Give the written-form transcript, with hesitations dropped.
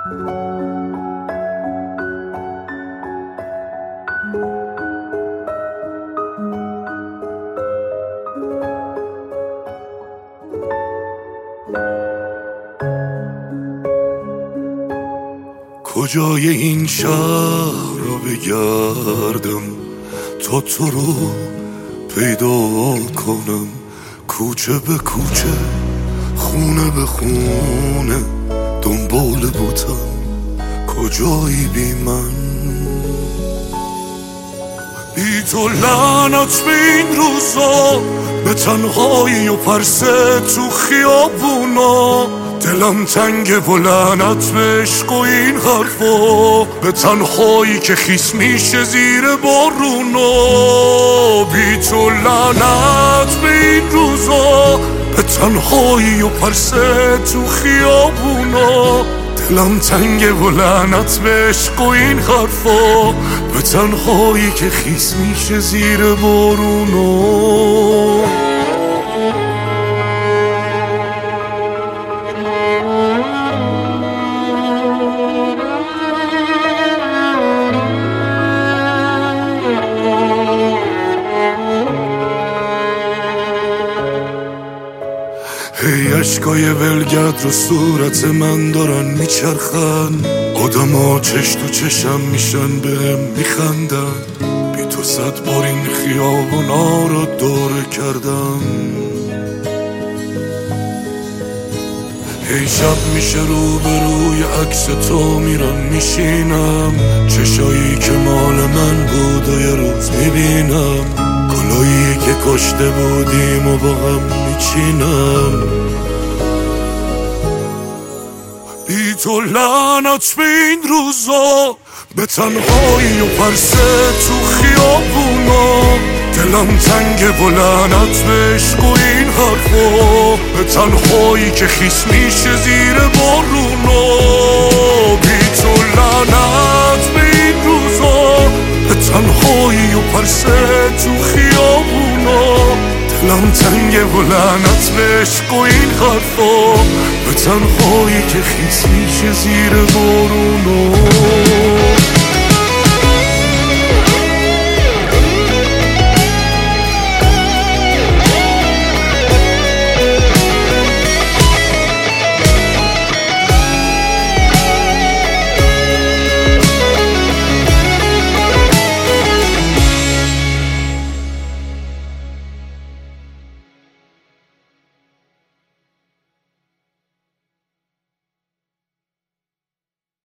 کجای این شهر رو بگردم تا تو رو پیدا کنم، کوچه به کوچه خونه به خونه دنبال بودم، کجایی بی من؟ بی تو لعنت به این روزا، به تنهایی و پرسه تو خیابونا، دلم تنگه و لعنت به عشق و این حرفا، به تنهایی که خیس میشه زیر بارونا. بی تو لعنت به این روزا، به تنهایی و پرسه تو خیابونا، دلم تنگه و لعنت به عشق و این حرفا، به تنهایی که خیس میشه زیر بارونا. هی اشکای ولگرد رو صورت من دارن میچرخن، آدما چش تو چشم میشن بهم میخندن، بی تو 100 بار این خیابونا رو دوره کردم. هی شب میشه رو به روی عکس تو میرم میشینم، چشایی که مال من بود و یه روز میبینم، گلایی که کشته بودیم و با هم میچینم. بی تو لعنت به این روزا، به تنهایی و پرسه تو خیابونا، دلم تنگه و لعنت به عشق و این حرفا، به تنهایی که خیس میشه زیر بارونا. بی تو لعنت به این روزا، به تنهایی و پرسه تو خیابونا، دلم تنگه و لعنت به عشق و این حرفا، به تنهایی که خیس میشه زیر بارونا.